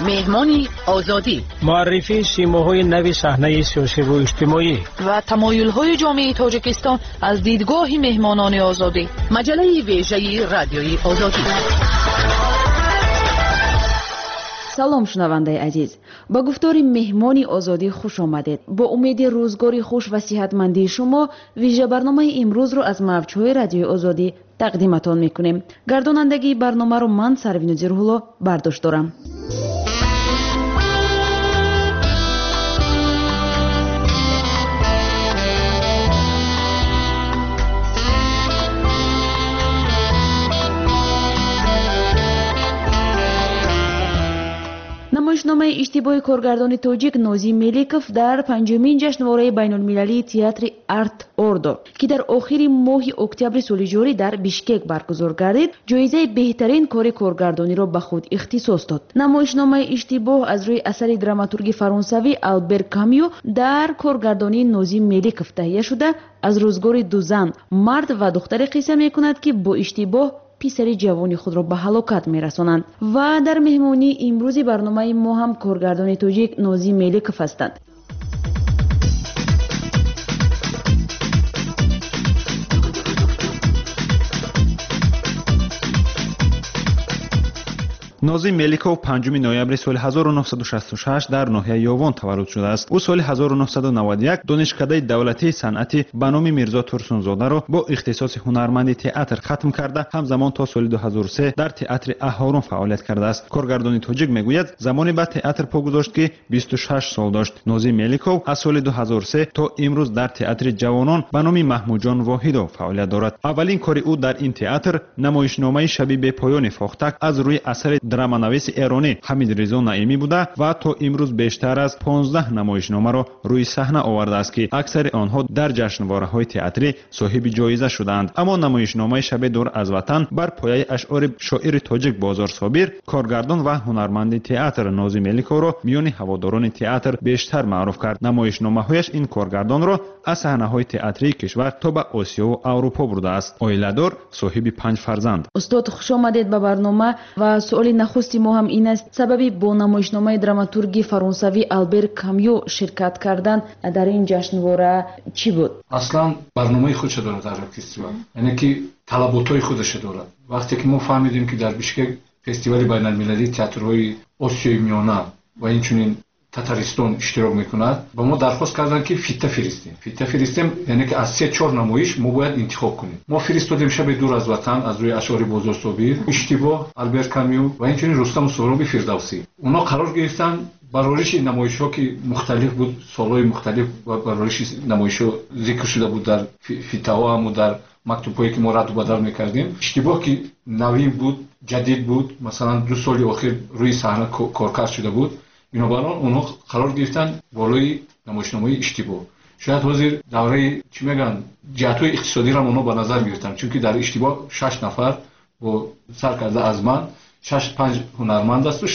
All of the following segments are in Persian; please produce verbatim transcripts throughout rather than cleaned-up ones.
مهمانی آزادی، معرفی سیماهای نوی صحنه سیاسی و اجتماعی و تمایل‌های جامعه تاجیکستان از دیدگاه مهمانان آزادی. مجله ویژه رادیوی آزادی. سلام شنونده عزیز، با گفتار مهمانی آزادی خوش آمدید. با امید روزگاری خوش و صحتمندی شما ویژه برنامه امروز رو از موج‌های رادیوی آزادی تقدیمتان میکنیم. گردانندگی برنامه رو من سروین زیرهولا برداشت دارم. نمایشنامه اشتباه کارگردان تاجیک نازی ملیکوف در پنجمین جشنواره بین‌المللی تئاتر آرت اوردو که در آخر ماه اکتبر سال جاری در بیشکک برگزار گردید، جایزه بهترین کار کارگردانی را به خود اختصاص داد. نمایشنامه اشتباه از روی اثر دراماتورگ فرانسوی آلبر کامیو در کارگردانی نازی ملیکوف تهیه شده، از روزگار دو زن، مرد و دختر قصه می‌کند که با اشتباه پسر جوانی خود را به هلاکت می‌رسانند. و در مهمانی امروزی برنامه ما هم کارگردان تاجیک نازی ملیکوف هستند. نازی ملیکوف پنجم نوامبر سال هزار و نهصد و شصت و شش در ناحیه یاوان تولد شده است. او سال هزار و نهصد و نود و یک دانشکده دولتی صنعتی به نام میرزا تورسونزاده را با اختصاص هنرمندی تئاتر ختم کرده، همزمان تا سال دو هزار و سه در تئاتر اهارون فعالیت کرده است. کارگردان تاجیک میگوید زمانی به تئاتر پا گذاشت که بیست و شش سال داشت. نازی ملیکوف از سال دو هزار و سه تا امروز در تئاتر جوانان به نام محمودجان واحدو فعالیت دارد. اولین کار او در این تئاتر نمایشنامه شب به پایان فاختک از روی اثر درامانویس ایرانی حمید رضا نعیمی بوده و تا امروز بیشتر از پانزده نمایشنامه را روی صحنه آورده است که اکثر آنها در جشنواره‌های تئاتری صاحب جایزه شدند. اما نمایشنامه شب دور از وطن بر پایه اشعار شاعر تاجیک بازار صابر، کارگردان و هنرمند تئاتر نازی ملیکوف را میان هواداران تئاتر بیشتر معروف کرد. نمایشنامه‌هایش این کارگردان را از صحنه‌های تئاتری کشور تا به آسیا و اروپا برده است. عائله‌دار، صاحب پنج فرزند. استاد خوش آمدید به برنامه و سوال نخستی ما هم این است: سببی با نمایشنامه دراماتورگ فرانسوی آلبر کامیو شرکت کردن در این جشنواره چی بود؟ اصلا برنامه خودش داره در فستیوال، یعنی که طلباتای خودش داره. وقتی که ما فهمیدیم که در بیشکک فستیوال بین‌المللی تئاترهای آسیای میانه و اینچنین تاتارستان اشتراک میکند، با ما درخواست کردن که فیته فرستیم. فیته فرستیم یعنی که از سه چهار نمایش ما باید انتخاب کنیم. ما فرستادیم شب دور از وطن از روی اشعار بازار صابر، اشتباه، آلبر کامیو و اینچنین رستم سهرابی فردوسی. اونا قرار گرفتن برایش نمایش‌ها که مختلف بود، سال‌های مختلف و برایش نمایش‌ها ذکر شده بود در فیته‌ها هم و در مکتوب‌هایی که ما رد و بدل می‌کردیم. اشتباه که نوین بود، جدید بود، مثلا دو سال اخیر روی صحنه کارکرد شده بود. بنابراین اونها قرار گرفتن بالای نمایشنامه اشتباه. شاید حاضر دوره چی میگن جهت‌های اقتصادی را اونها به نظر گرفتن، چون که در اشتباه شش نفر با سرکرده از من شش پنج هنرمند است و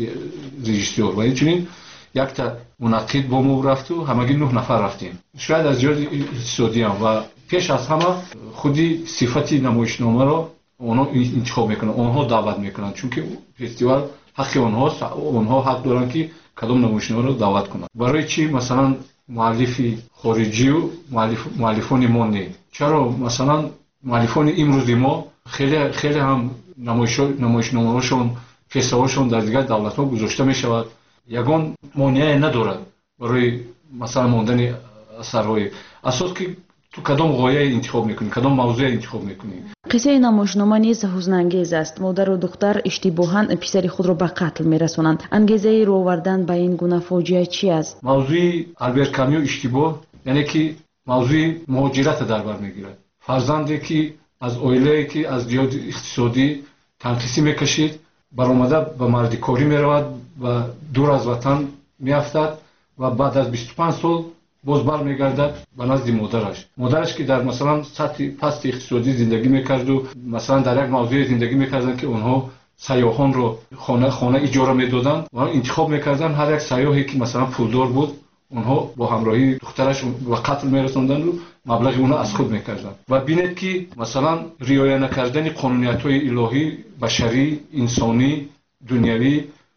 رژیسور و اینچنین یک تا منعقد با ما رفت و همگی نه نفر رفتیم. شاید از جهت اقتصادی هم و پیش از همه خودی صفت نمایشنامه را اونها انتخاب میکنن، اونها دعوت میکنن، چون که فستیوال حق اونهاست، اونها حق دارن که کدام نمایشنامه رو دعوت کنن. برای چی مثلا مؤلف خارجی و مؤلف مؤلفان ما نه؟ چرا مثلا مؤلفان امروزی ما خیلی خیلی هم نمایش نمایشنامه‌هاشون فستیوالشون در دیگر دولت‌ها گذاشته میشود، یگان مانعی ندارد برای مثلا ماندن اثرهای. اساس که تو کدام غایه انتخاب میکنی، کدام موضوع انتخاب میکنی. قصه نمایشنامه نیز حزن‌انگیز است. مادر و دختر اشتباهاً پسر خود را به قتل میرسانند. انگیزه رو آوردن به این گونه فاجعه چی است؟ موضوع آلبر کامیو اشتباه یعنی که موضوع مهاجرت در بر میگیرد. فرزندی که از عائله‌ای که از جهت اقتصادی تنقیصی میکشید، برآمده به مردکاری میرود و دور از وطن میافتد و بعد از بیست و پنج سال باز برمیگردد به نزد مادرش. مادرش که در مثلا سطح پست اقتصادی زندگی میکرد و مثلا در یک موضوع زندگی میکردن که اونها سیاحان رو خانه خانه اجاره میدادن و انتخاب میکردن هر یک سیاحی که مثلا پولدار بود اونها با همراهی دخترش و قتل میرسوندن و مبلغ اونها از خود میکردن. و بینید که مثلا رعایت نکردن قانونیت‌های الهی، بشری، انسانی، دنیوی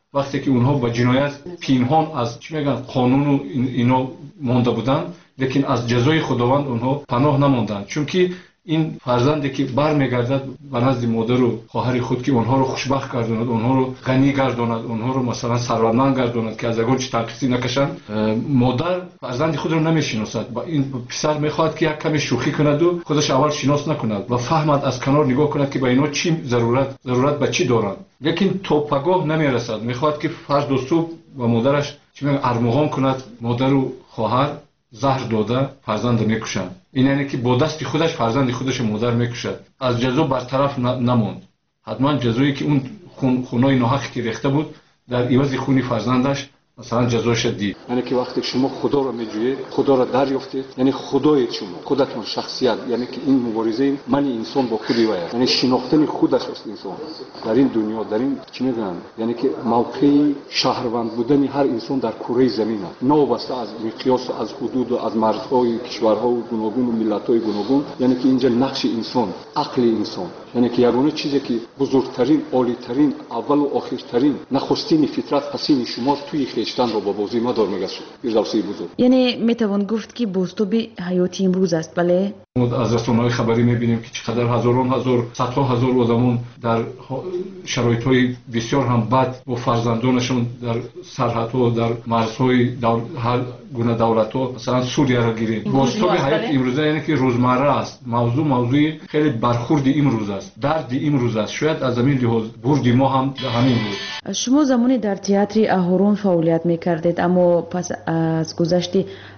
وقتی که اونها با جنایت پنهان از چی میگن قانون و اینا مونده بودن، لیکن از جزای خداوند اونها پناه نموندند، چون که این فرزندی که برمیگردد به نزد مادر و خواهر خود که اونها رو خوشبخت گرداند، اونها رو غنی گرداند، اونها رو مثلا ثروتمند گرداند که از اگه چه تنقیصی نکشند، مادر فرزند خود رو نمیشناسد. با این پسر میخواد که یک کمی شوخی کند و خودش اول شناس نکند و فهمد از کنار نگاه کند که با اینا چی ضرورت ضرورت به چی دارند، لیکن تو پگاه نمیرسد. میخواد که فرد و صبح و مادرش چی میگن ارمغان کند، مادر و خواهر زهر داده فرزند میکشند. این یعنی که با دست خودش فرزند خودش مادر میکشد. از جزا برطرف نموند. حتما جزایی که اون خون خونای ناحق که ریخته بود در عوض خونی فرزندش مثلا جزاش دید. یعنی که وقتی شما خدا رو میجویید، خدا رو دریافتید، یعنی خدای شما، خودتون شخصیت، یعنی که این مبارزه من انسان با خودی وایه، یعنی شناختن خودش است انسان در این دنیا، در این چی میگن، یعنی که موقع شهروند بودن هر انسان در کره زمین است، نوبسته از مقیاس، از حدود و از مرزهای کشورها و گوناگون و ملت‌های گوناگون. یعنی که اینجا نقش انسان، عقل انسان، یعنی که یگانه چیزی که بزرگترین، عالی‌ترین، اول و آخرترین، نخستین فطرت حسین شما توی خیشتن رو با بازی مدار میگشت. فردوسی بزرگ. یعنی میتوان گفت که بازتاب حیاتی امروز است. بله، از رسانه‌های خبری می‌بینیم که چقدر هزاران هزار، صدها هزار آدمون در شرایط‌های بسیار هم بد با فرزندانشون در سرحدها، در مرزهای دول... هر گونه دولت‌ها، مثلا سوریه را گیرید. بازتاب حیات امروزه یعنی که روزمره است. موضوع موضوع خیلی برخورد امروز است، درد امروز است. شاید از زمین لحاظ برد ما هم همین بود. شما زمانی در تئاتر اهورون فعالیت می‌کردید، اما پس از گذشت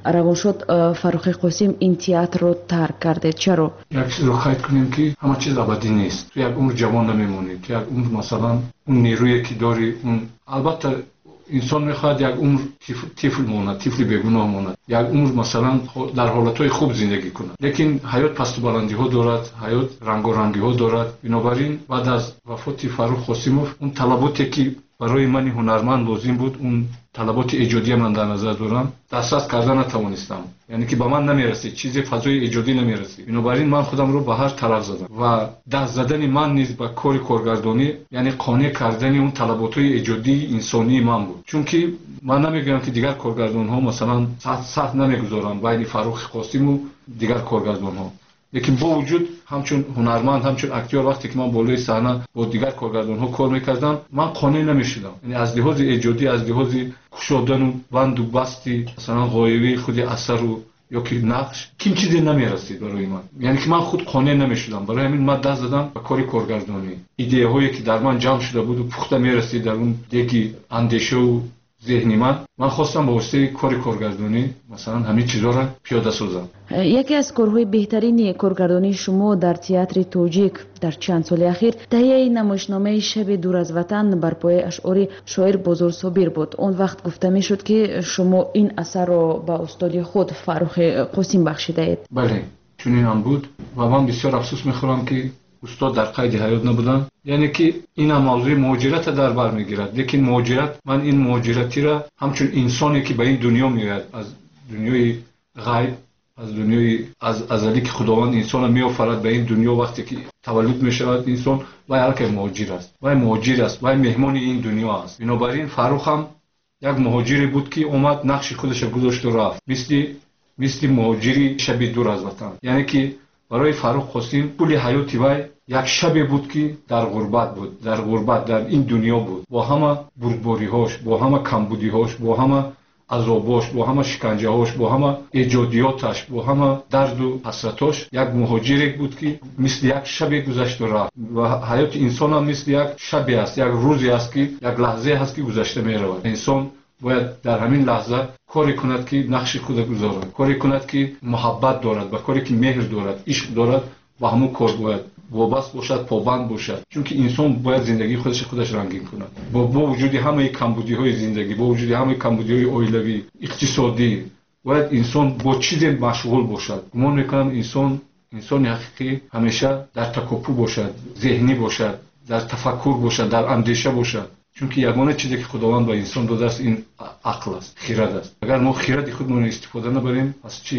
روانشاد فاروق قاسم این تئاتر رو ترک کردید. چرا؟ یک چیز رو قید کنیم که همه چیز ابدی نیست. تو یک عمر جوان نمیمونی، که یک عمر مثلا اون نیرویی که داری، اون البته انسان میخواد یک عمر طفل مونه، طفل بیگناه مونه، یک عمر مثلا در حالتهای خوب زندگی کنه، لیکن حیات پست و بلندی ها دارد، حیات رنگ و رنگی ها دارد. بنابراین بعد از وفات فاروق قاسموف اون طلباتی که برای من هنرمند لازم بود، اون طلبات ایجادی من در نظر دارم، دسترس کردن نتوانستم. یعنی که به من نمیرسید، چیزی فضای ایجادی نمیرسید. بنابراین من خودم رو به هر طرف زدم و دست زدن من نیز به کار کارگردانی، یعنی قانع کردن اون طلبات‌های ایجادی انسانی من بود. چون که من نمیگم که دیگر کارگردان‌ها مثلا سخت سخت نمیگذارن بین فاروق قاسم و دیگر کارگردان‌ها، لیکن با وجود همچون هنرمند، همچون اکتور، وقتی که من بالای صحنه با دیگر کارگردان‌ها کار می‌کردم، من قانع نمی‌شدم. یعنی از لحاظ ایجادی، از لحاظ کشودن و بند و بستی مثلا غایبی خود اثر و یا که نقش کیم چیزی نمی‌رسید برای من. یعنی که من خود قانع نمی‌شدم. برای همین من دست زدم به کار کارگردانی. ایده هایی که در من جمع شده بود و پخته می‌رسید در اون دیگی اندیشه و ذهنی من، من خواستم با واسطه کار کارگردانی مثلا همین چیزا را پیاده سازم. یکی از کارهای بهترین کارگردانی شما در تئاتر تاجیک در چند سال اخیر تهیه نمایشنامه شب دور از وطن بر پایه اشعار شاعر بازار صابر بود. اون وقت گفته میشد که شما این اثر را به استاد خود فاروق قاسم بخشیده اید. بله، چنین هم بود و من بسیار افسوس میخورم که استاد در قید حیات نبودن. یعنی که این هم موضوع مهاجرت در بر میگیرد، لیکن مهاجرت، من این مهاجرتی را همچون انسانی که به این دنیا میاد، از دنیای غیب، از دنیای از ازلی که خداوند انسان را میآفرد به این دنیا، وقتی که تولد میشود انسان و هر که مهاجر است، و مهاجر است و مهمان این دنیا است. بنابراین فاروق هم یک مهاجری بود که اومد نقش خودش گذاشت و رفت، مثل مثل مهاجری شب دور از وطن. یعنی که برای فاروق قاسم کل حیاتی وای یک شب بود که در غربت بود، در غربت در این دنیا بود، با همه بردباری‌هاش، با همه کمبودی‌هاش، با همه عذاباش، با همه شکنجه‌هاش، با همه ایجادیاتش، با همه درد و حسرتاش، یک مهاجری بود که مثل یک شب گذشت و رفت. و حیات انسان هم مثل یک شبی است، یک روزی است که یک لحظه هست که گذشته می‌رود. انسان باید در همین لحظه کاری کند که نقش خود گذارد، کاری کند که محبت دارد، و کاری که مهر دارد، عشق دارد، و همون کار باید وابسته باشد، پابند باشد. چون که انسان باید زندگی خودش خودش رنگین کند. با, با وجود همه کمبودی‌های زندگی، با وجود همه کمبودی‌های عائلوی، اقتصادی، باید انسان با چیز مشغول باشد. گمان می‌کنم انسان انسان حقیقی همیشه در تکاپو باشد، ذهنی باشد، در تفکر باشد، در اندیشه باشد. چون که یگانه چیزی که خداوند به انسان داده است این عقل است، خرد است. اگر ما خرد خودمون استفاده نبریم، پس چی؟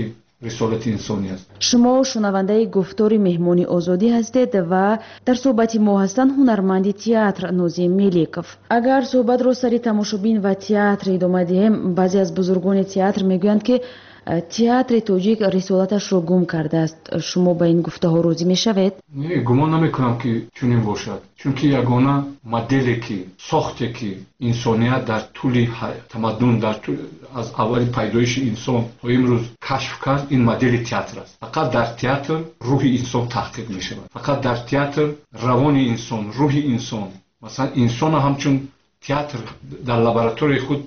رسالت انسانی است. شما شنونده گفتار مهمانی آزادی هستید و در صحبت ما هستند هنرمند تئاتر نوزی ملیکوف. اگر صحبت رو سری تماشابین و تئاتر ادامه دهیم، بعضی از بزرگان تئاتر میگویند که تئاتر تاجیک رسالتش رو گم کرده است. شما با این گفته ها راضی میشوید؟ نه، گمان نمیکنم که چنین باشد، چون که یگانه مدلی که ساخته که انسانیت در طول تمدن در طول از اول پیدایش انسان تا امروز کشف کرد این مدل تئاتر است. فقط در تئاتر روح انسان تحقیق می شود، فقط در تئاتر روان انسان، روح انسان، مثلا انسان همچون تئاتر در لابراتوری خود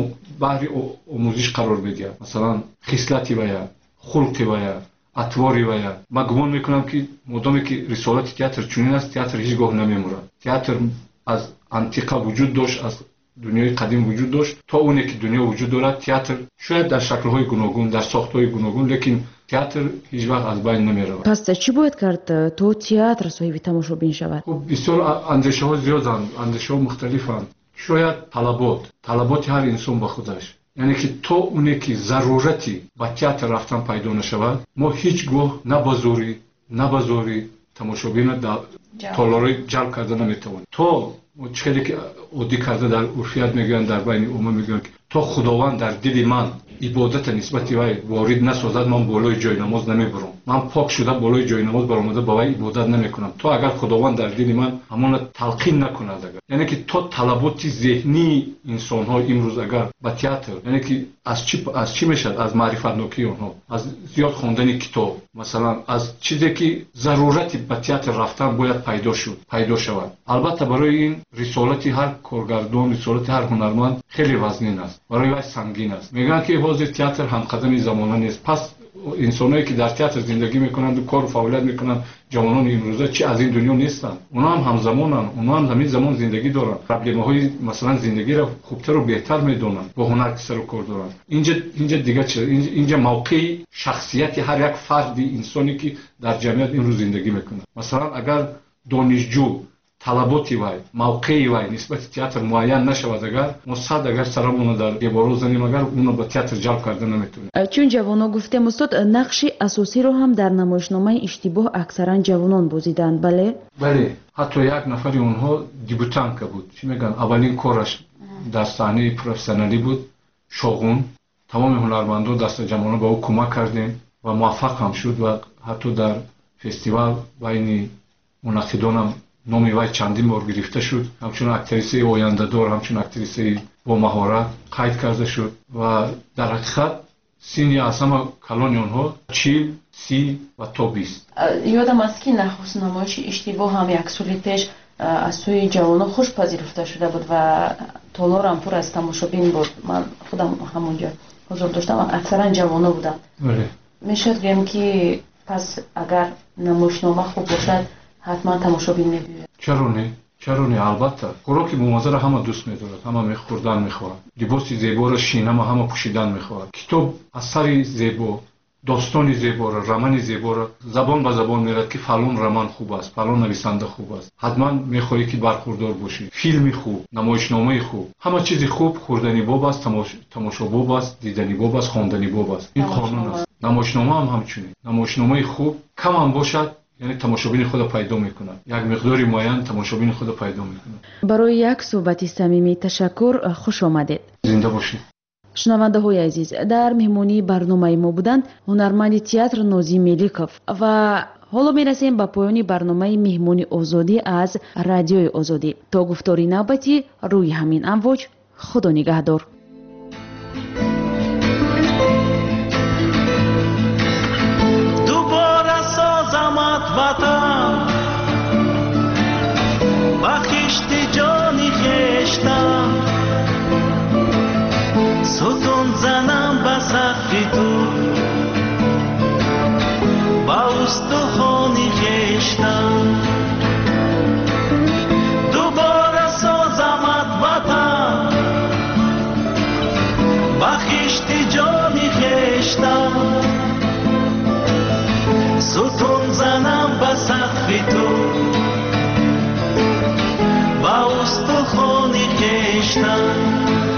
بهر آموزش قرار بگیرد، مثلا خصلتی ویا، خلقی ویا، اطواری ویا. من گمان میکنم که مدامی که رسالت تئاتر چنین است، تئاتر هیچگاه نمیمورد. تئاتر از انتیقه وجود داشت، از دنیای قدیم وجود داشت تا اونی که دنیا وجود دارد. تئاتر شاید در شکل‌های گوناگون، در ساخت‌های گوناگون، لیکن تئاتر هیچ وقت از بین نمیرود. پس چی باید کرد تو تئاتر صاحب تماشابین شود؟ خب بسیار اندیشه‌ها زیادند، اندیشه‌ها مختلفند. شاید طلبات طلبات هر انسان با خودش، یعنی که تا اونی که ضرورتی با تئاتر رفتن پیدا نشود، ما هیچگاه نه بازوری نه بازوری تماشابین در تالارای جلب کرده نمیتوانیم. تا چیزی که عادی کرده در عرفیت میگن، در بین عموم میگن تا خداوند در دل من عبادت نسبت وی وارد نسازد، من بالای جای نماز نمیبرم، من پاک شده بالای جای نماز برآمده با وی عبادت نمیکنم. تا اگر خداوند در دل من همون تلقین نکند، اگر یعنی که تا طلبات ذهنی انسان ها امروز اگر با تئاتر، یعنی که از چی از چی میشد؟ از معرفت نوکی اونها، از زیاد خواندن کتاب، مثلا از چیزی که ضرورتی با تئاتر رفتن باید پیدا شد پیدا شود. البته برای این رسالت هر کارگردان، رسالت هر هنرمند خیلی وزنین است، برای وی سنگین است. میگن که حاضر تئاتر هم قدمی زمانه نیست. پس انسانایی که در تئاتر زندگی میکنند و کار و فعالیت میکنند، جوانان امروزه چی از این دنیا نیستند؟ اونا هم همزمانند، اونا هم همین زمان زندگی دارند، پروبلم‌های مثلا زندگی را خوبتر و بهتر میدونند، با هنر که سر و کار دارند. اینجا اینجا دیگه چه؟ اینجا موقع شخصیت هر یک فرد انسانی که در جمعیت امروز زندگی میکنه. مثلا اگر دانشجو طلباتی وای، موقعی وای نسبت تئاتر معین نشود، اگر ما صد اگر سرمون در دیوار زنیم، اگر اونو به تئاتر جلب کرده نمیتونیم. چون جوانان گفتم استاد نقش اساسی رو هم در نمایشنامه اشتباه اکثرا جوانان بازیدند. بله بله، حتی یک نفری اونها دیبوتانک بود، چی میگن، اولین کارش در صحنه پروفسیونالی بود. شاغون تمام هنرمندان دست جوانان به او کمک کردیم و موفق هم شد و حتی در فستیوال بین منعقدان هم نامی وی چندین بار گرفته شد. همچون اکتریسه آینده دار، همچون اکتریسه با مهارت قید کرده شد و در حقیقت سینی از همه کلان آنها چیل، سی و تا بیست. یادم است که نخست نمایش اشتباه هم یک سال پیش از سوی جوانان خوش پذیرفته شده بود و تالار هم پر از تماشابین بود. من خودم همونجا حضور داشتم و اکثرا جوانان بودن. بله. میشد گیم که پس اگر نمایشنامه خوب باشد حتما تماشابین میبینه. چرا نه؟ چرا نه؟ البته خوراک بومازه را همه دوست می‌دارد، همه می‌خوردن می‌خواهد، لباس زیبا را شینه همه پوشیدن می‌خواهد، کتاب اثری زیبا، داستانی زیبا را، رمان زیبا را زبان به زبان می‌رد که فلان رمان خوب است، فلان نویسنده خوب است، حتما می‌خواهی که برخوردار باشی. فیلمی خوب، نمایشنامه خوب، همه چیز خوب خوردنی باب است، تماش... تماشا باب است، دیدنی باب است، خواندنی باب است. این قانون است. نمایشنامه هم همچنین. نمایشنامه خوب کم هم باشد، یعنی تماشابین خود پیدا میکنند، یک مقداری معین تماشابین خود پیدا میکنند. برای یک صحبت صمیمی تشکر، خوش آمدید. زنده باشید. شنونده های عزیز، در مهمانی برنامه ما بودند هنرمند تئاتر نوزی ملیکوف و حالا میرسیم به پایان برنامه مهمانی آزادی از رادیوی آزادی. تا گفتاری نوبتی روی همین امواج، خدا نگهدار. وطن بخشت جانی خشتم، ستون زنم به سقف تو، با استخوانی خشتم. دوباره سازمت وطن بخشت جانی خشتم، ستون زنم به سقف تو، با استخوانی خشتم.